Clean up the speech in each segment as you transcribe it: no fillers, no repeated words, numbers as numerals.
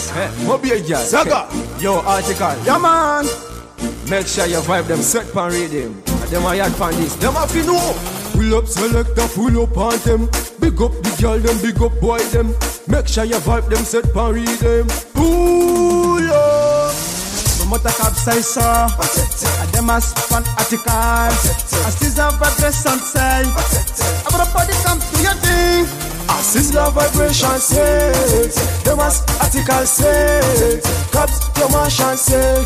Moby girl. Zaga. Yo, article. Yeah, man. Make sure you vibe them, set pan read them. And them a yard pan this. Them a fi know. Pull up selector, full up on them. Big up the girl, them big up boy them. Make sure you vibe them, set pan read them. Pull up. Promoter capsize so. And them a span article. As season vibration say. Everybody come to your thing. Sizzler vibration say. Them as article say. Cops promotion say.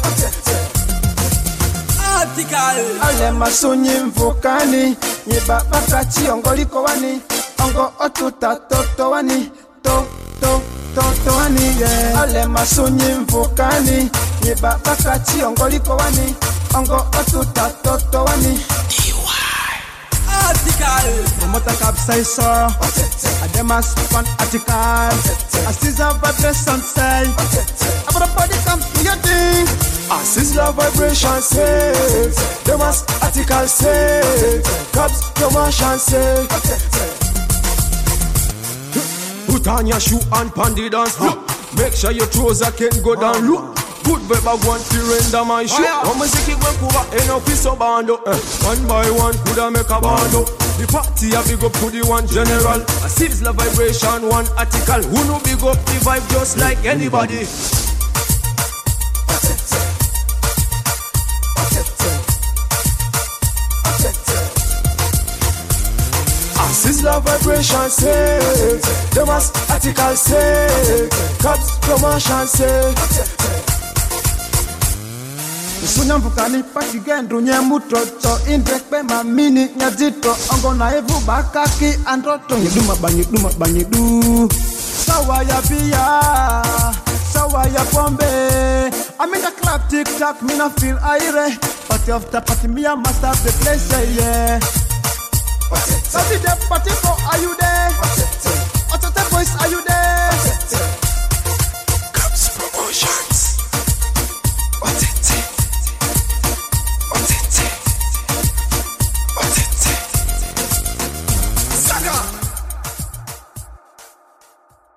Ale masonyi mvukani Nyeba bakati ongoliko wani Ongo otuta toto wani Toto wani yeah. Ale masonyi mvukani Nyeba bakati ongoliko wani Ongo otuta toto wani Promoter capsize so Ademas fan article As season vibration say Everybody come to your thing Sizzler vibration say. Them as article say. Cops promotion say. Put on your shoe and pandy dance. Make sure your trousers can go down low. Good vibe want to render my show. One music it went over enough with some bando. One by one coulda make a bando. The party a big up to the one general. A Sizzler vibration one article. Who no big up the vibe just like anybody. Sizzler vibration say. Them as article say. Cops promotion say. Sunya mvukani pati gendru nye mutoto Indrekpe mamini nyazito Ongo na evu bakaki androto Nyeduma banyidu Sawa ya bia Sawa ya pombe I'm in the club TikTok mina feel aire Party after party me a master the place yeah Party the party for are you there? Otete boys are you there?